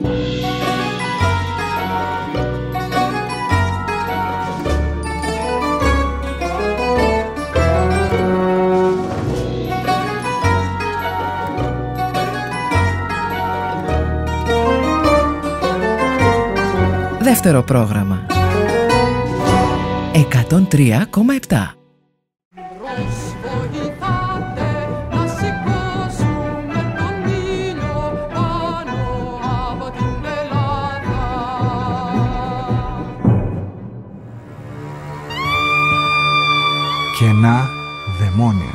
Δεύτερο πρόγραμμα 103,7. Κενά δαιμόνια.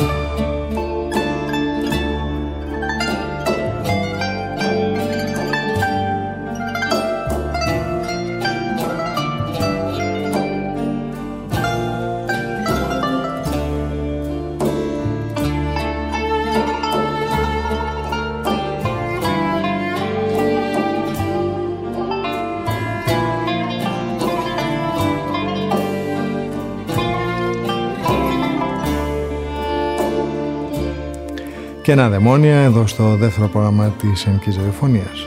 Κενά δαιμόνια εδώ στο δεύτερο πρόγραμμα της Ελληνικής Ραδιοφωνίας.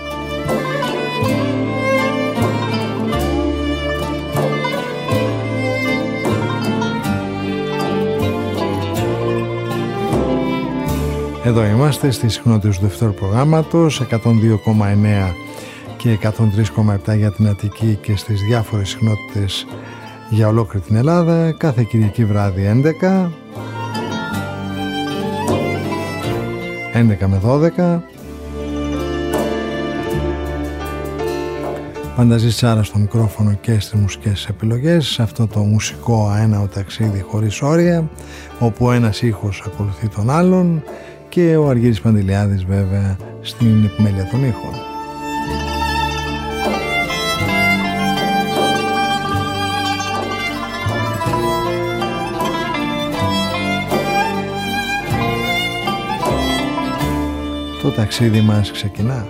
Εδώ είμαστε στις συχνότητες του δεύτερου προγράμματος 102,9 και 103,7 για την Αττική και στις διάφορες συχνότητες για ολόκληρη την Ελλάδα κάθε Κυριακή βράδυ 11 με 12. Πανταζής Τσάρα στο μικρόφωνο και στις μουσικές επιλογές σε αυτό το μουσικό αέναο ταξίδι χωρίς όρια, όπου ένας ήχος ακολουθεί τον άλλον και ο Αργύρης Παντηλιάδης βέβαια στην επιμέλεια των ήχων. Το ταξίδι μας ξεκινά.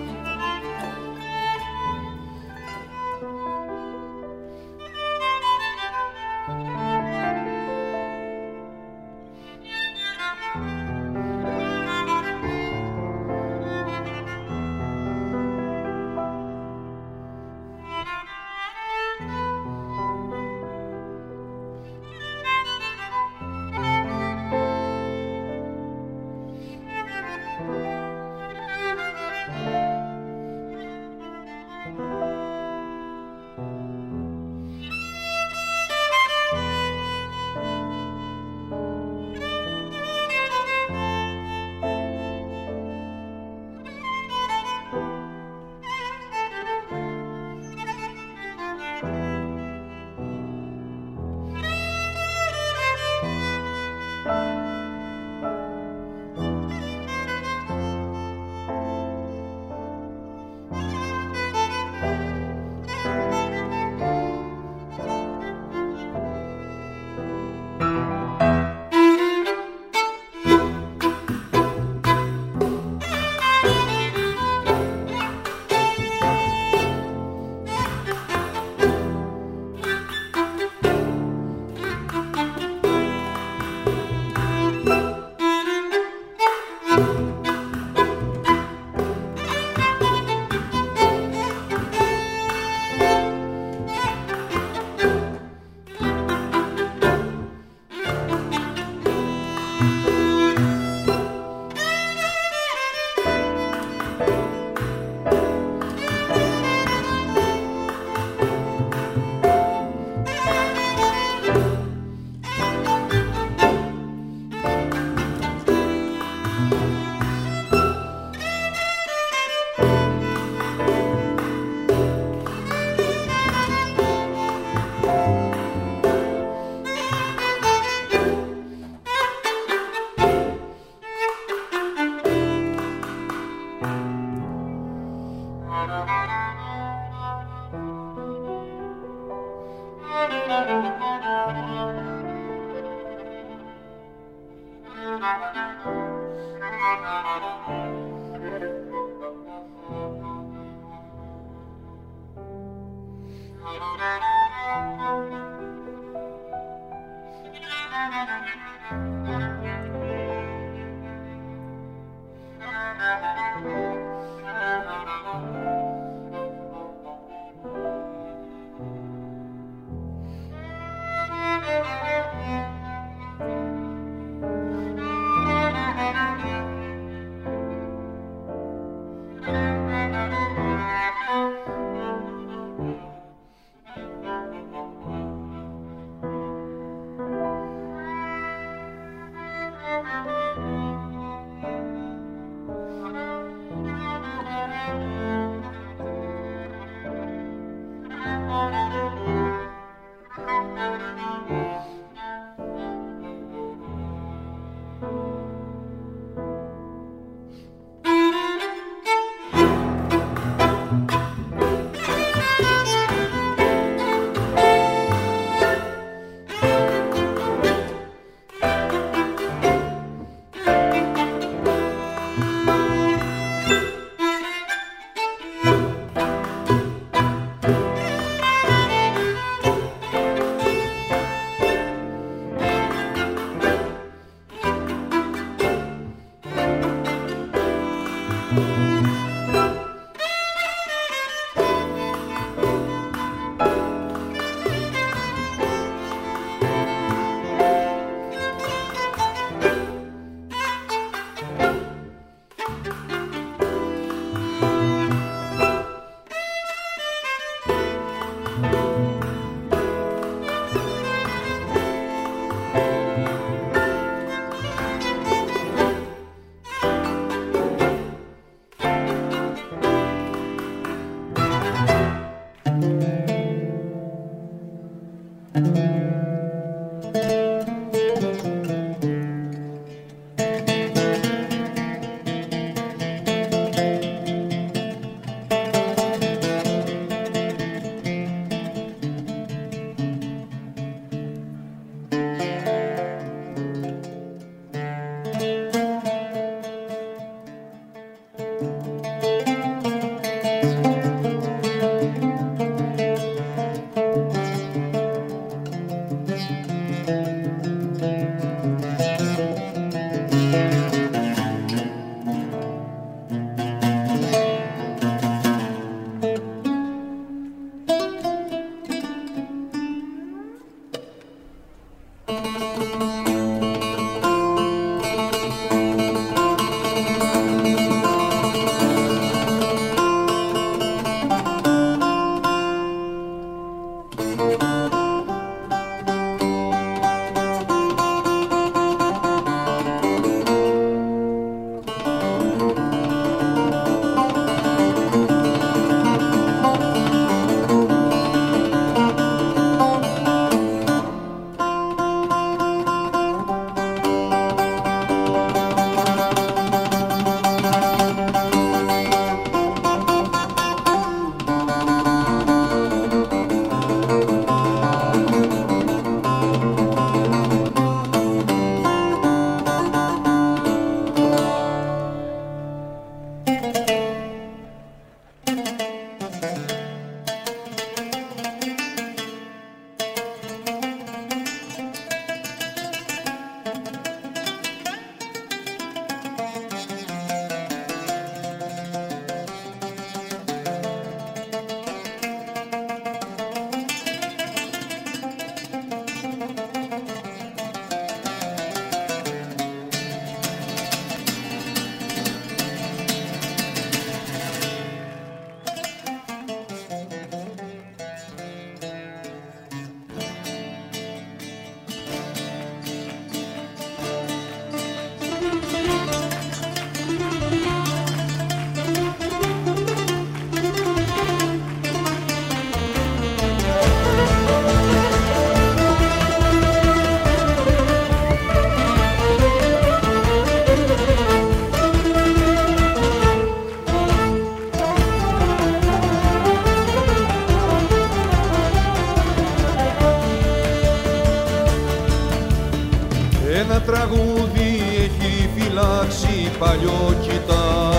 Ένα τραγούδι έχει φυλάξει παλιό κοιτάπι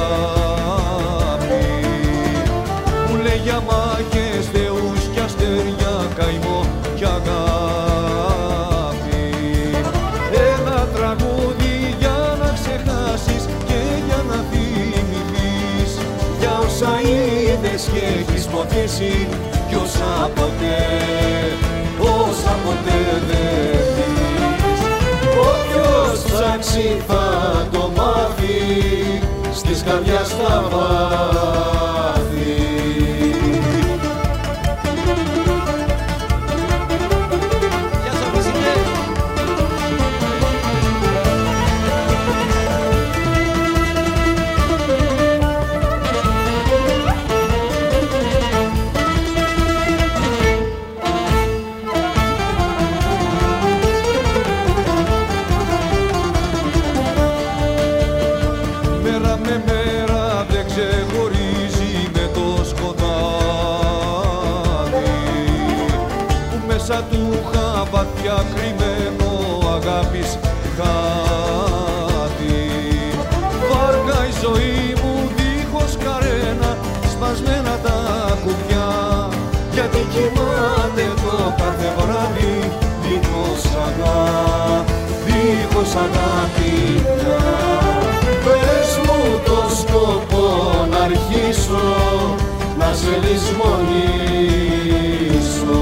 που λέει για μάχες, θεούς και αστέρια, καημό κι αγάπη. Ένα τραγούδι για να ξεχάσεις και για να θυμηθείς για όσα είδες και έχεις ποτίσει κι όσα ποτέ δεν ψάξει θα το μάθει στις καρδιάς τα βάθη. Του είχα βαθιά κρυμμένο αγάπης κάτι. Βάρκα η ζωή μου δίχως καρένα, σπασμένα τα κουμπιά, γιατί κοιμάται το κάθε βράδυ δίχως αγάπη πια. Πες μου το σκοπό να αρχίσω να σε λησμονήσω.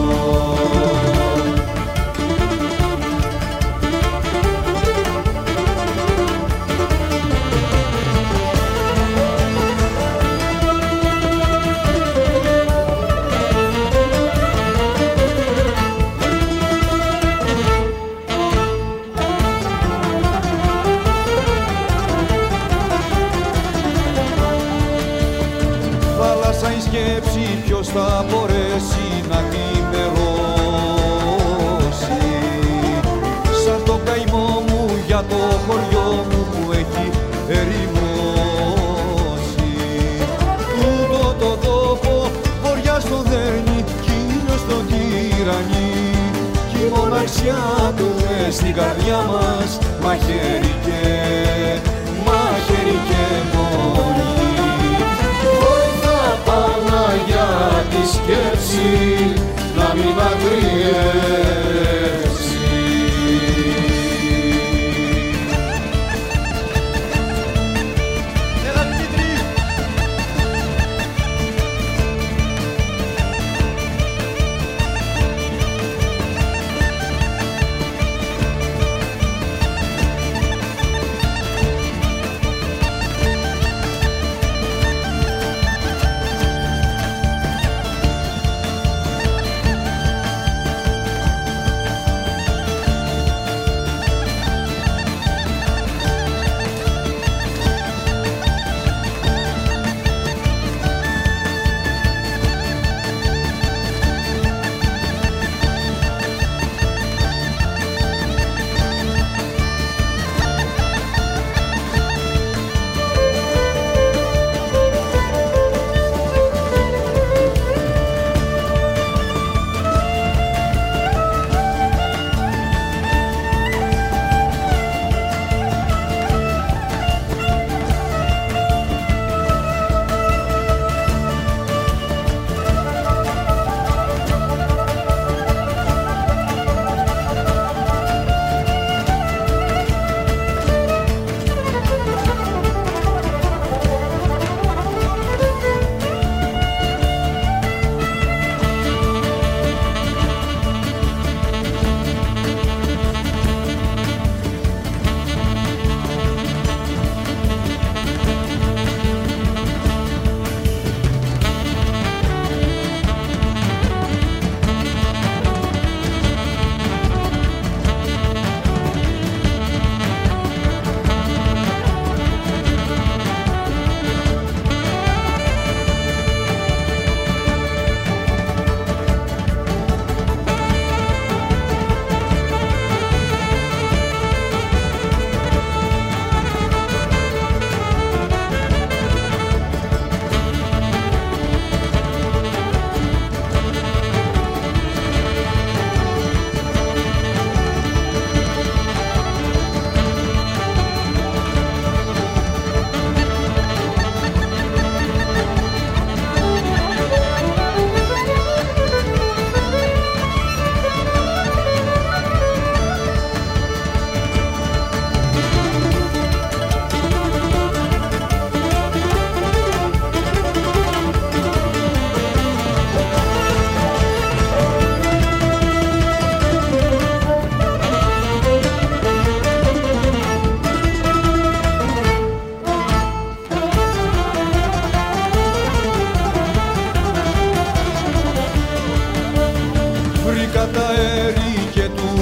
Ποιος θα μπορέσει να την μερώσει σαν το καημό μου για το χωριό μου που έχει ερημώσει. Τούτο το τόπο βοριά στο δέρνει κι ήλιος στο τυραννί κι η μοναξιά του μες στην καρδιά μας μαχαίρι και μόνη. Για τη σκέψη να μην αγριεύσει.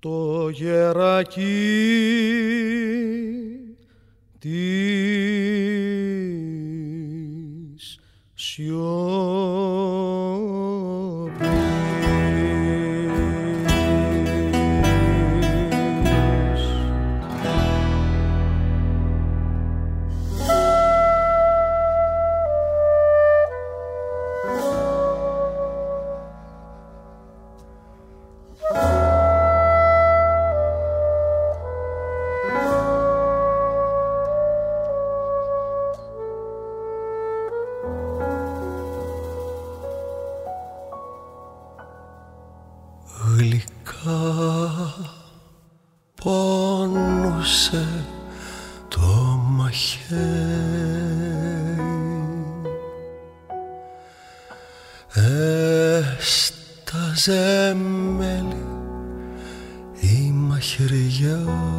το γεράκι της σιωπής. πόνουσε το μαχαίρι, έσταζε μέλι η μαχαιριά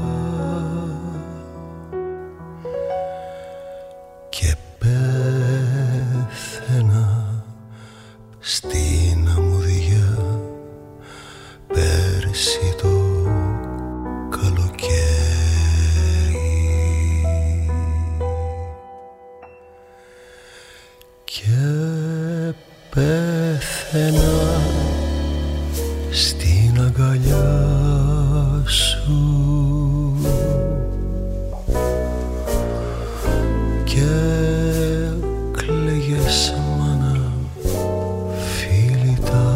και πέθαινα στην αμμουδιά πέρσι το καλοκαίρι και πέθαινα στην αγκαλιά σου και κλαίγες μάνα φίλητα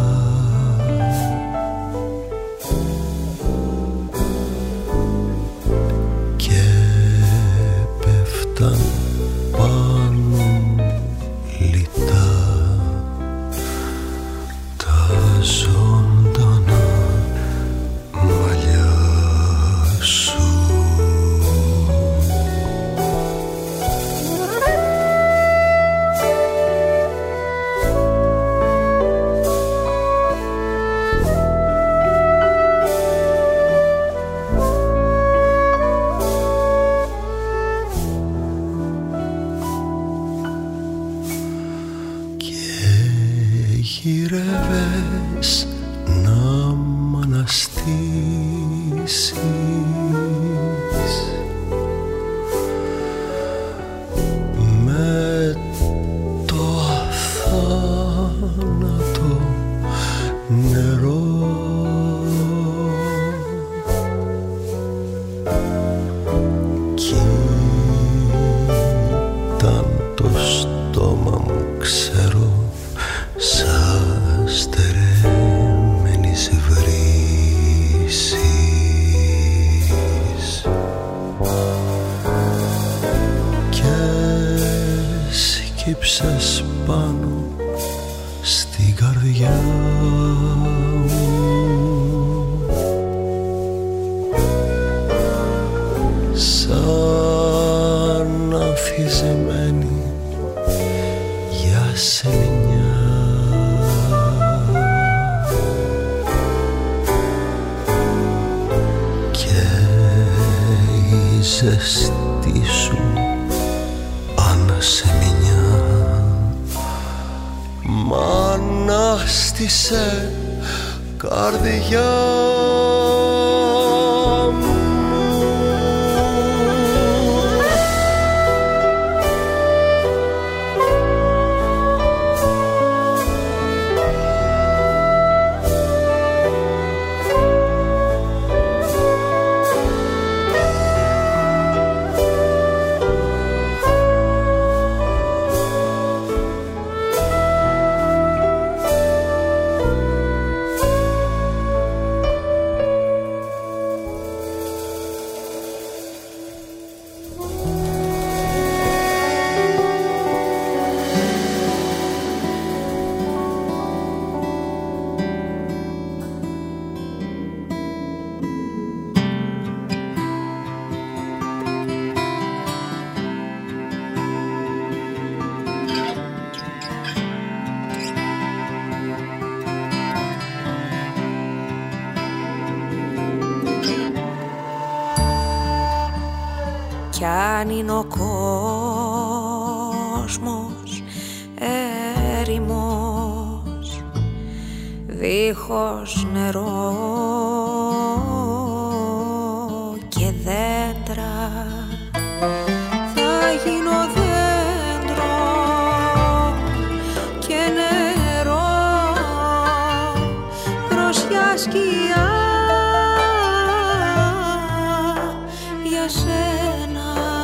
και πέφταν πάνω λιτά τα ζωντανά μαλλιά σου. Γυρεύες να μ' αναστήσεις με το αθάνατο νερό κι ήταν το στόμα μου ξέρω σαν στερεμένης βρύσης και σκύψες πάνω στην καρδιά μου σαν αμφισμένη για σεληνιά η ζεστή σου ανασεμινιά μ' ανάστησε καρδιά μου. Κι αν είναι ο κόσμος έρημος δίχως νερό σκιά για σένα.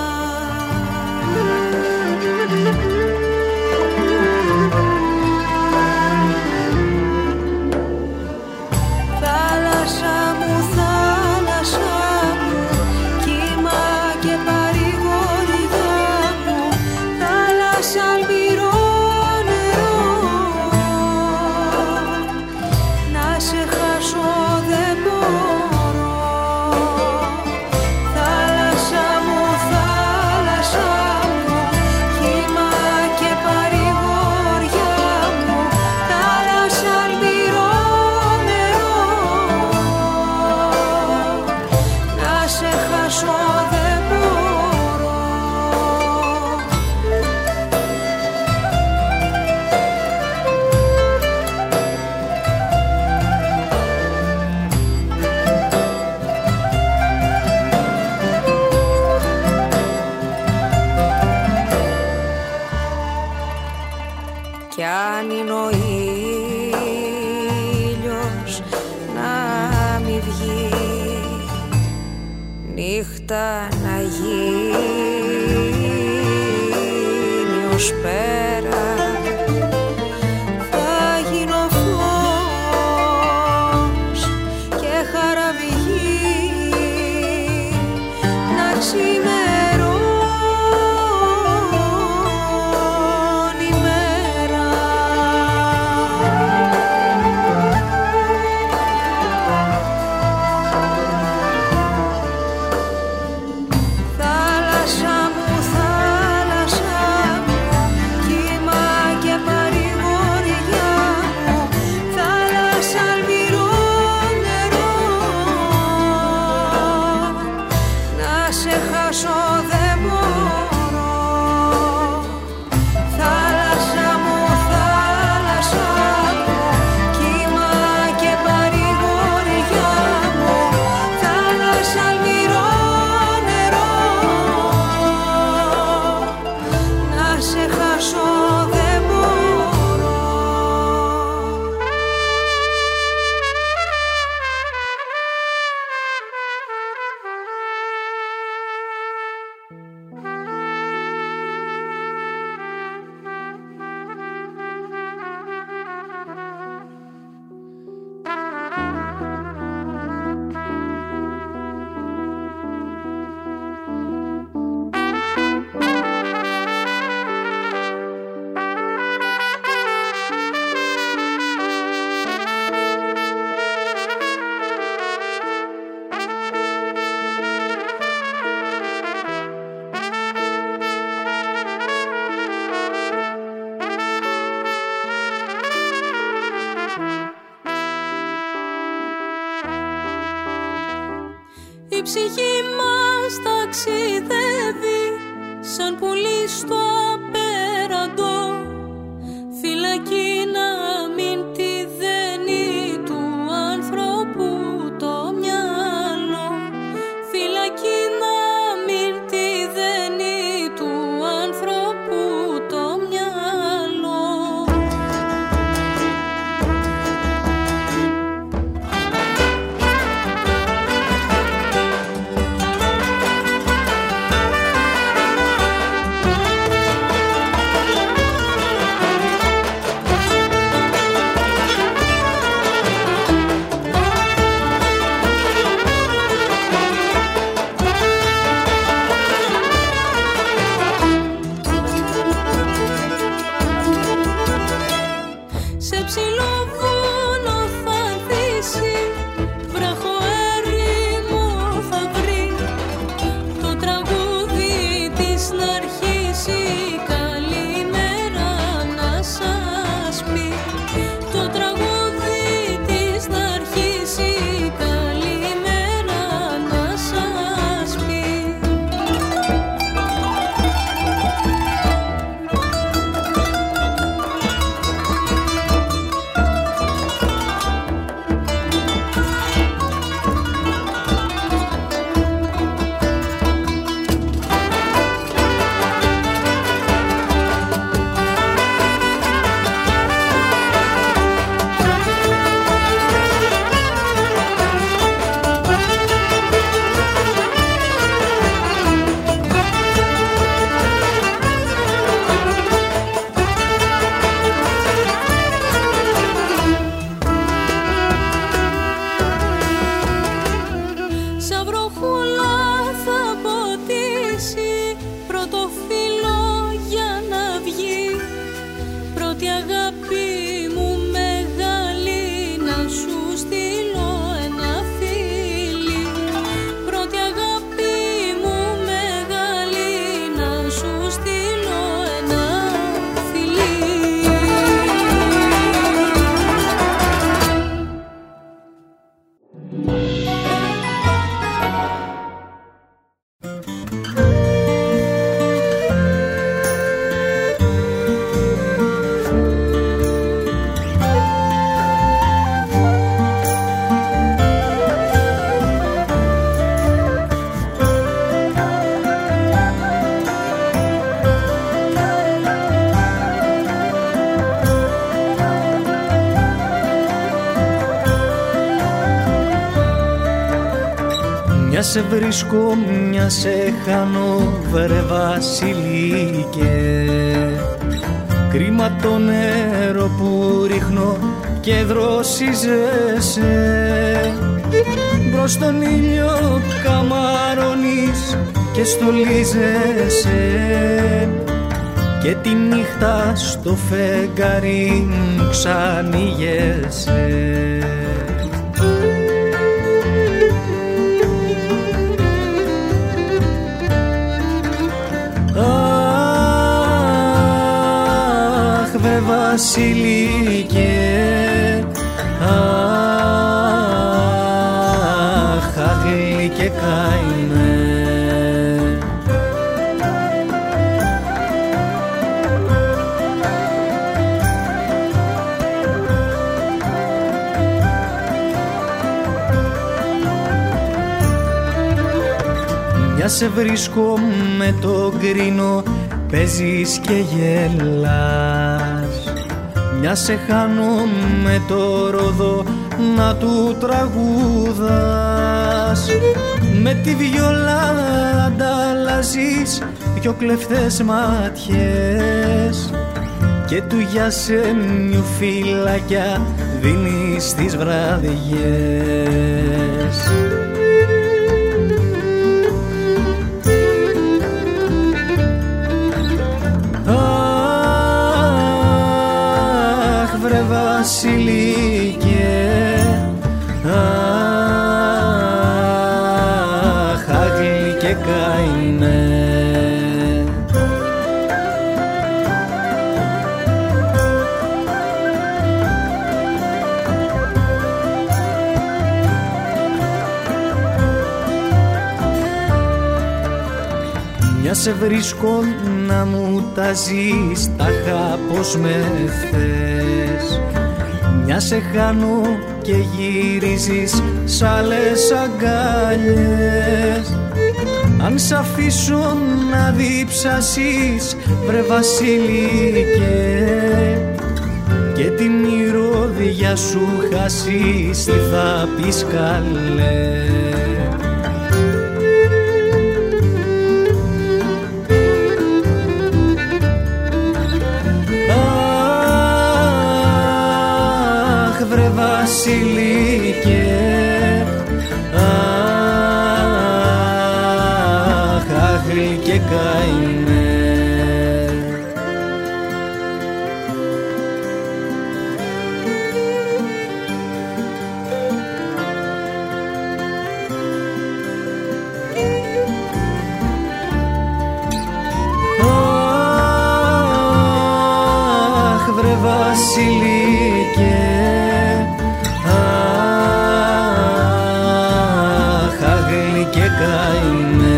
Θάλασσα μου, κύμα και παρηγοριά μου, θάλασσα αλμυρό νερό, να σε χάσω δεν μπορώ. Θάλασσα μου, κύμα και παρηγοριά μου, θάλασσα αλμυρό νερό, να σε χάσω δεν μπορώ. Κι αν είναι ο ήλιος να μη βγει, νύχτα να γίνει ως πέρα, θα γίνω φως και χαραβηγή να ξημερώνει η μέρα. Θάλασσα μου, κύμα και παρηγοριά μου, θάλασσα αλμυρό νερό, να σε χάσω δεν μπορώ. Θάλασσα μου, κύμα και παρηγοριά μου, θάλασσα αλμυρό νερό, να σε χάσω δεν μπορώ. Η ψυχή μας ταξιδεύει σαν πουλί στο απέραντο, φυλακή να μην τη δένει του ανθρώπου το μυαλό, φυλακή να μην τη δένει του ανθρώπου το μυαλό. Μια σε βρίσκω, μια σε χάνω, βρε Βασιλίκε. Κρίμα το νερό που ρίχνω και δροσίζεσαι. Μπρος τον ήλιο καμαρώνεις και στολίζεσαι. Και τη νύχτα στο φεγγάρι ξανοιγέσαι. Αχ, βρε Βασιλίκε, αχ, αγλή και καημέ. Μια σε βρίσκω με το γκρίνο, παίζεις και γελάς. Μια σε χάνω με το ροδό, να του τραγούδας. Με τη βιολά ανταλλάζεις δυο κλεφτές ματιές και του γιασέμιου φυλακιά δίνεις τις βραδιές. Βασιλίκε, αχ, αγλή και καημέ. Μια σε βρίσκω να μου ταζείς, τάχα πως με θες. Μια σε χάνω και γυρίζεις σ' άλλες αγκάλιες. Αν σ' αφήσω να διψάσεις, βρε Βασιλίκε, και τη μυρωδιά σου χάσεις, τι θα πεις καλέ. Βασιλίκε, αχ, αγλή και καημέ. Αχ, βρε Βασιλίκε, και καημέ.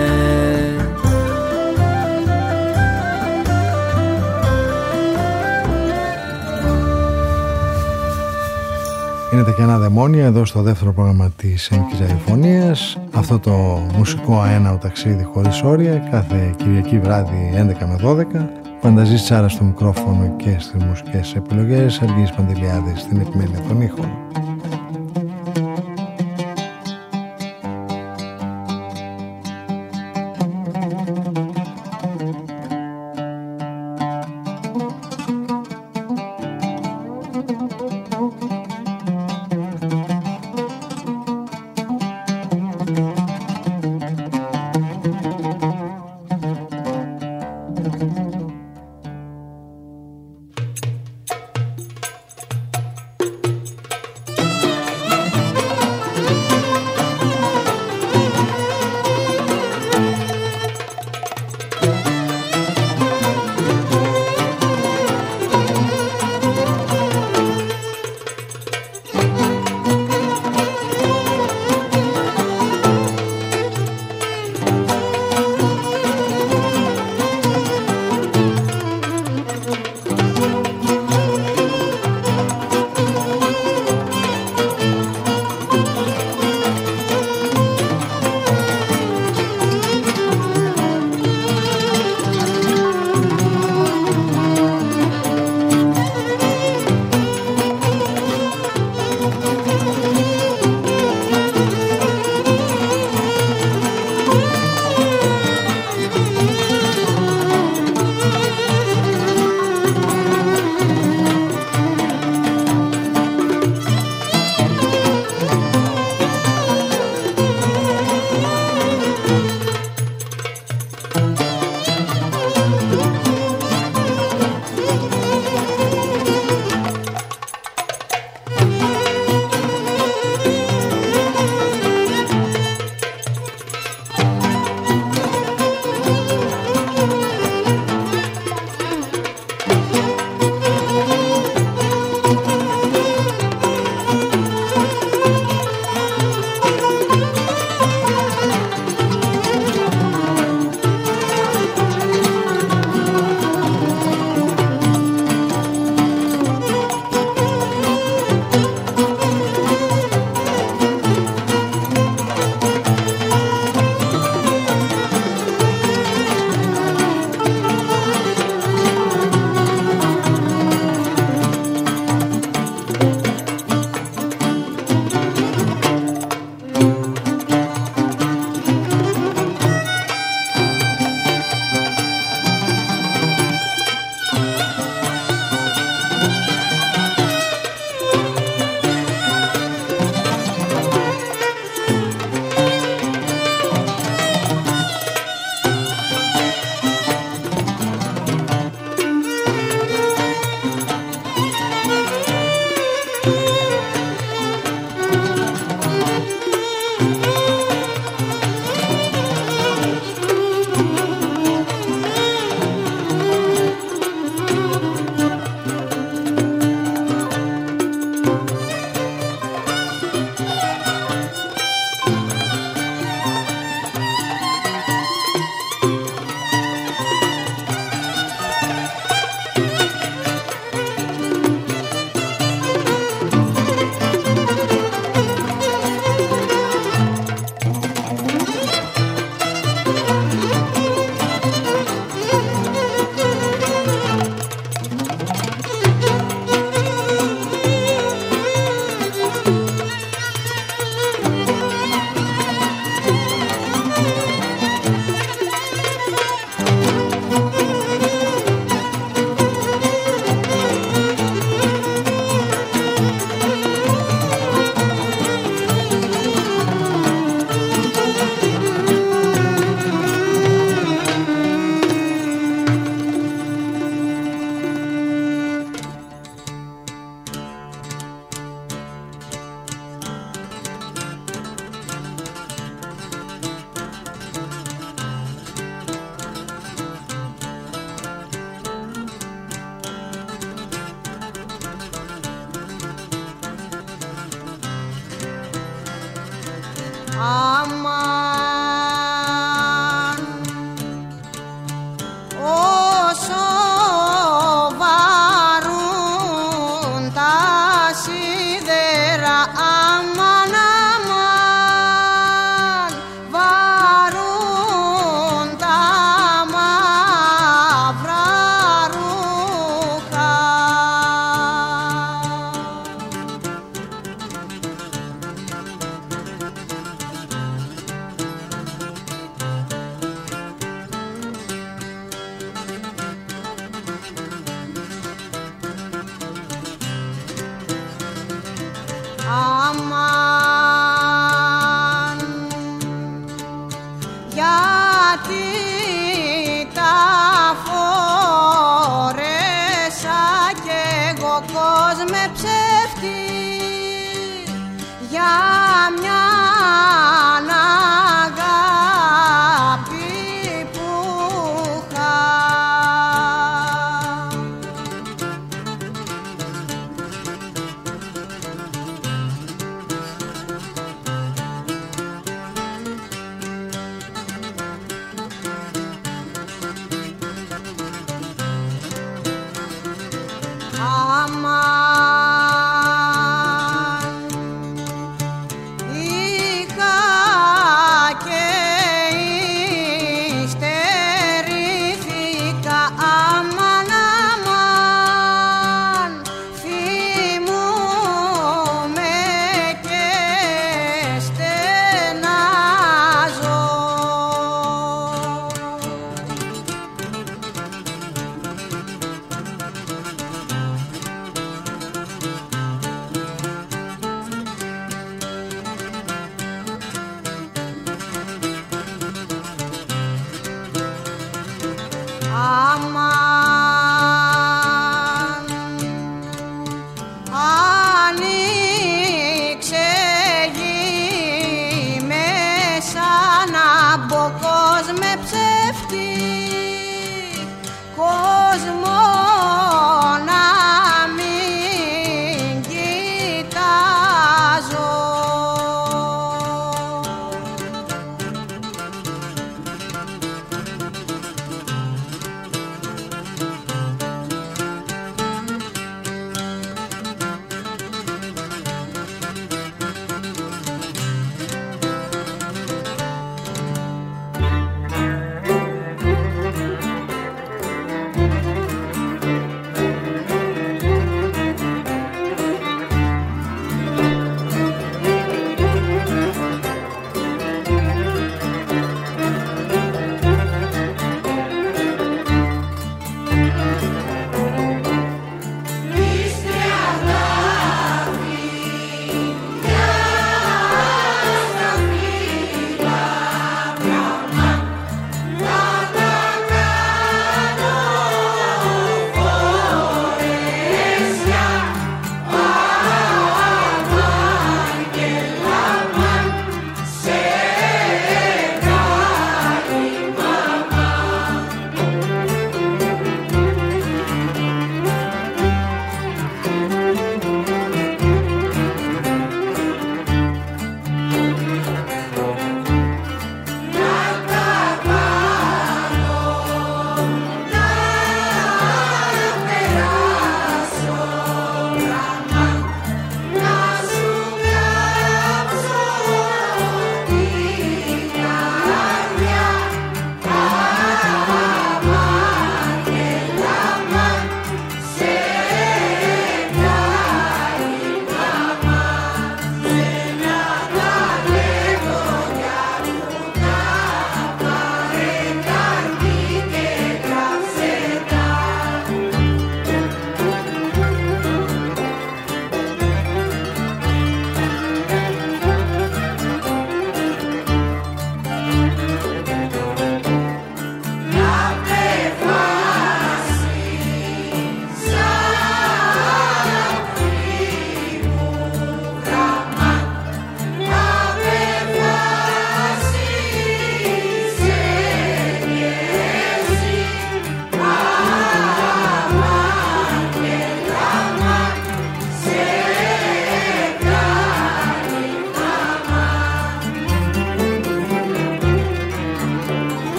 Είναι τα κενά δαιμόνια εδώ στο δεύτερο πρόγραμμα της Ελληνικής Ραδιοφωνίας. Αυτό το μουσικό αέναο ταξίδι χωρίς όρια, κάθε Κυριακή βράδυ 11 με 12. Φανταζής Τσάρα στο μικρόφωνο και στις μουσικές επιλογές, Σεργής Παντελιάδης στην επιμέλεια των ήχων. Αμάν, όσο βαρούν τα σίδερα, αμάν, αμάν, βαρούν τα μαύρα ρούχα. Αμάν, γιατί τα φόρεσα κι εγώ, κόσμε ψεύτη, για μια αγάπη που είχα. Αμάν, είχα και υστερήθηκα, αμάν, αμάν, θυμούμαι και στενάζω. Αμάν, άνοιξε γη μέσα να μπω, κόσμε ψεύτη, κόσμο να μην κοιτάζω.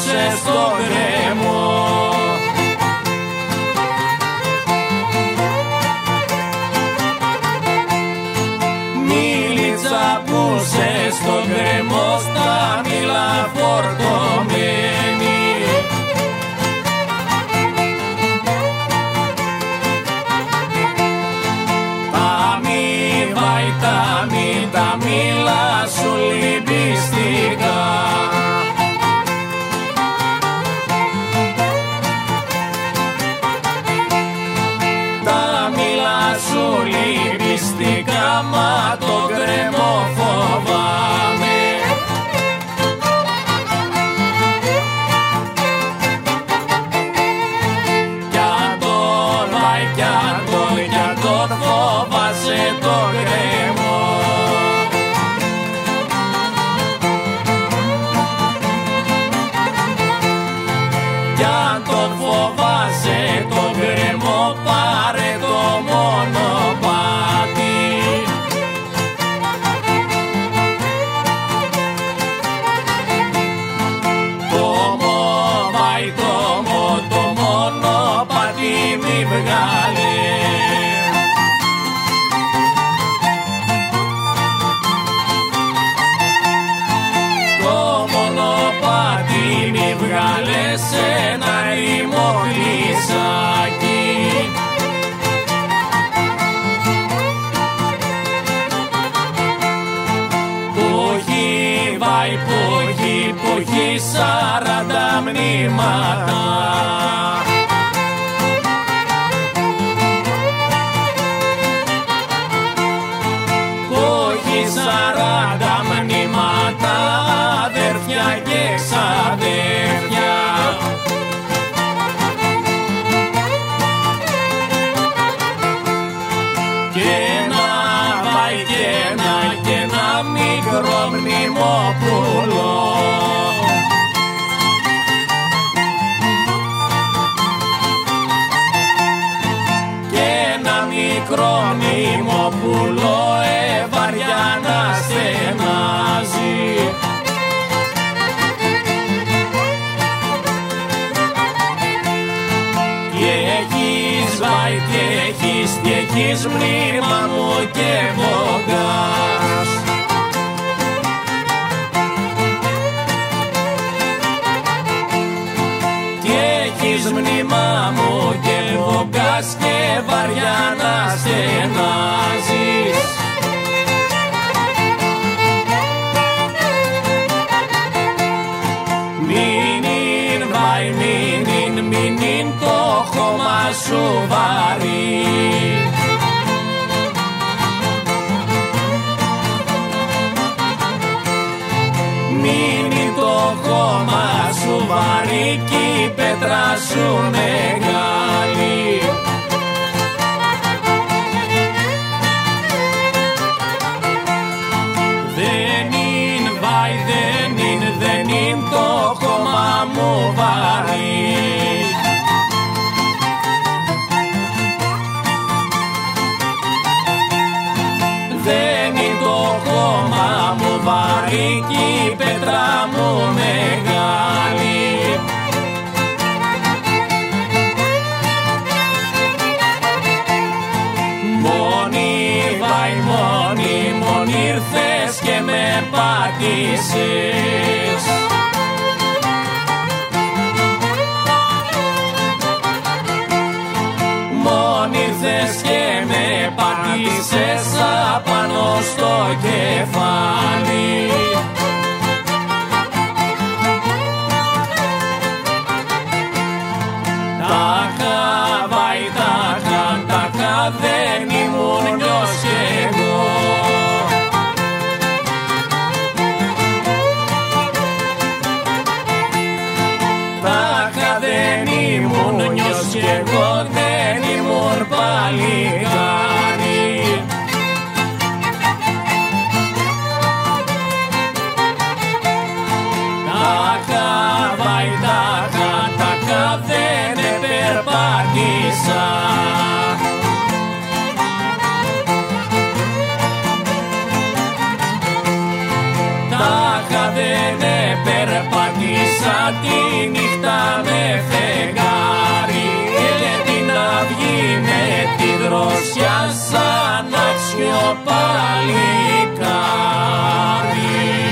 πούσε στο γκρεμό. Μίλητσα πούσε στο γκρεμό, στα μήλα φορτωμένη. Τα μήλα σου λυμπιστικά. Τα μήλα σου λυμπιστικά, μα το γκρεμό φοβάμαι. Κι αν τον βάει, κι αν τον φοβάσαι το γκρεμό. Φοβάσαι το γκρεμό, πάρε το μονοπάτι. Το μονοπάτι μη βγάλε. Το μονοπάτι μη βγάλε σε ένα ρημολισάκι. Που έχει 40 μνήματα. Που έχει 40 μνήματα, αδέρφια και ξαδέρφια. Και ένα μικρό μνημόπουλο. Και ένα μικρό μνημόπουλο βαριά να στενάζει. Και έχεις μνήμα μου και βογκάς. Και έχεις μνήμα μου και βογκάς και βαριά να στενάζεις. Μην το χώμα σου βαρύ. Μην το χώμα σου βαρύ κι η πέτρα σου μεγάλη. Δεν είναι το χώμα μου βαρύ. Δεν είναι το χώμα μου βαρύ κι η πέτρα μου μεγάλη. Μόνη ήρθες και με πάτησες. Μόνη ήρθες και με πάτησες απάνω στο κεφάλι. Τα δεν ήμουν νιός κι εγώ. Τα δεν ήμουν νιός κι εγώ, δεν ήμουν παλικάρι. Τα δεν περπάτησα. Τα βράχα δεν περπατήσα τη νύχτα με φεγγάρι. Έλε την αυγή με τη δροσιά σαν άξιο παλικάρι.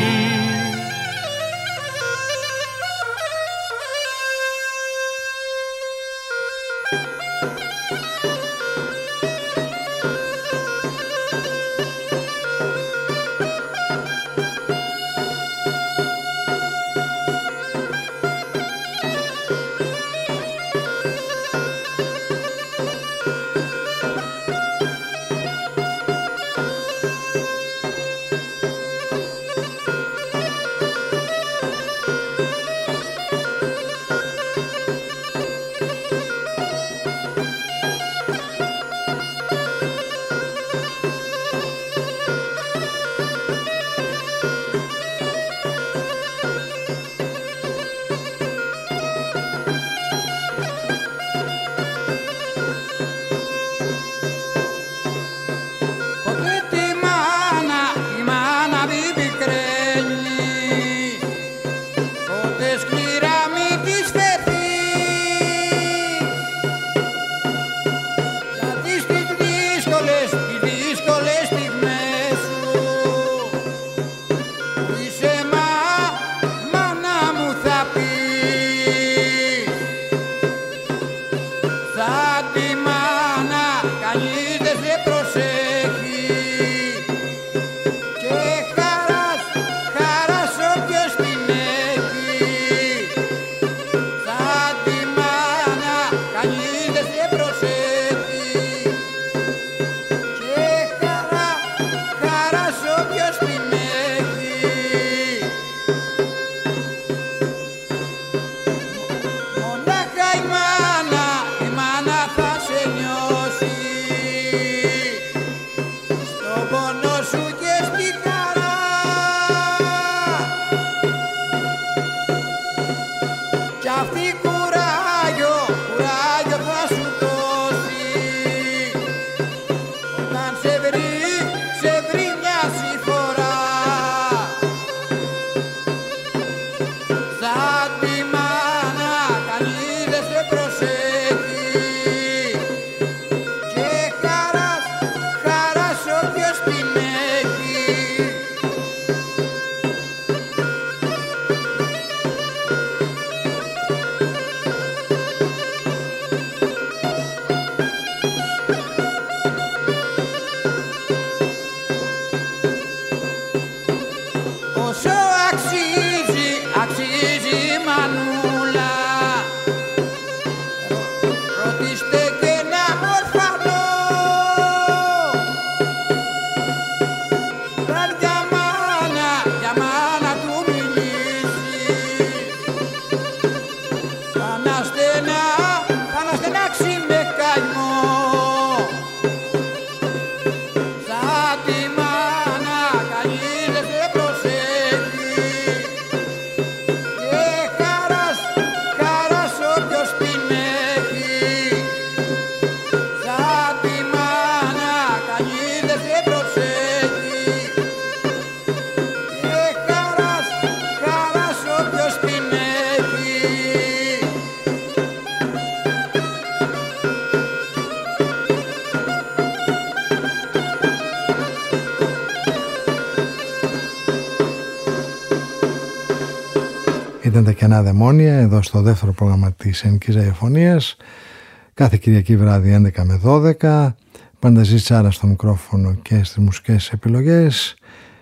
Ήταν τα κενά δαιμόνια εδώ στο δεύτερο πρόγραμμα της Ελληνικής Ραδιοφωνίας, κάθε Κυριακή βράδυ 11 με 12. Πανταζής Τσάρα στο μικρόφωνο και στις μουσικές επιλογές,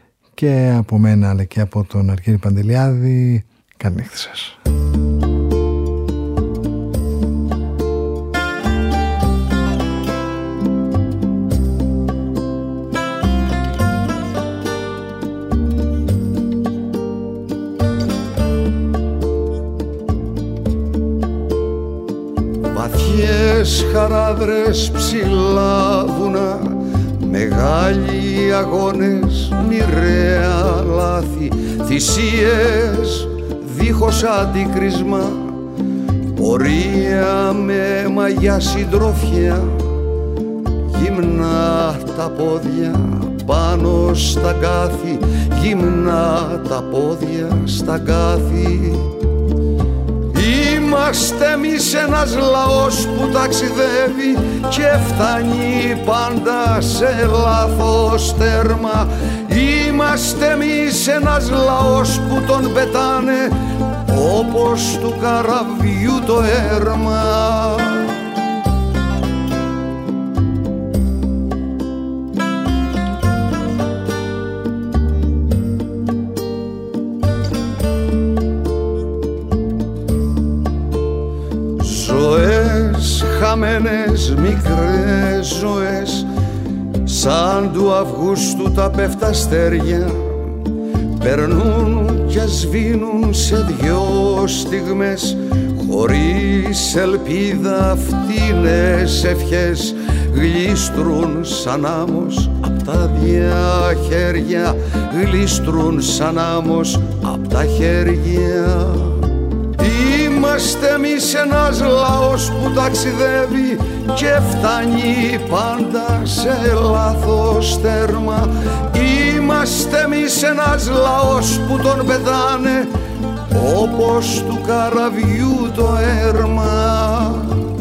και από μένα αλλά και από τον Αργύρη Παντελιάδη, καλή νύχτα σας. Βαθιές χαράδρες, ψηλά βουνά, μεγάλοι αγώνες, μοιραία λάθη, θυσίες δίχως αντίκρισμα, πορεία με μαγιά συντροφιά, γυμνά τα πόδια πάνω στα κάθη, γυμνά τα πόδια στα κάθη. Είμαστε εμείς ένας λαός που ταξιδεύει και φτάνει πάντα σε λάθος τέρμα. Είμαστε εμείς ένας λαός που τον πετάνε όπως του καραβιού το έρμα. Ζωές χαμένες, μικρές ζωές, σαν του Αυγούστου τα πέφτα αστέρια, περνούν και σβήνουν σε δυο στιγμές, χωρίς ελπίδα φτηνές ευχές, γλίστρουν σαν άμμος απ' τα διαχέρια, γλίστρουν σαν άμμος απ' τα χέρια. Είμαστε εμείς ένας λαός που ταξιδεύει και φτάνει πάντα σε λάθος τέρμα. Είμαστε εμείς ένας λαός που τον πετάνε όπως του καραβιού το έρμα.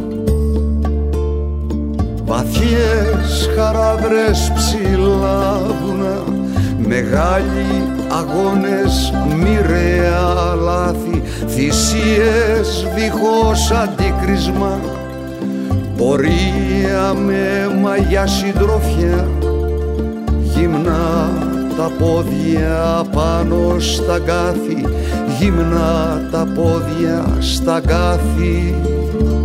Βαθιές χαράδρες ψηλά βουνά, μεγάλοι αγώνες, μοιραία λάθη, θυσίες δίχως αντίκρισμα, πορεία με μαγιά συντροφιά, γυμνά τα πόδια πάνω στα κάθη, γυμνά τα πόδια στα κάθη.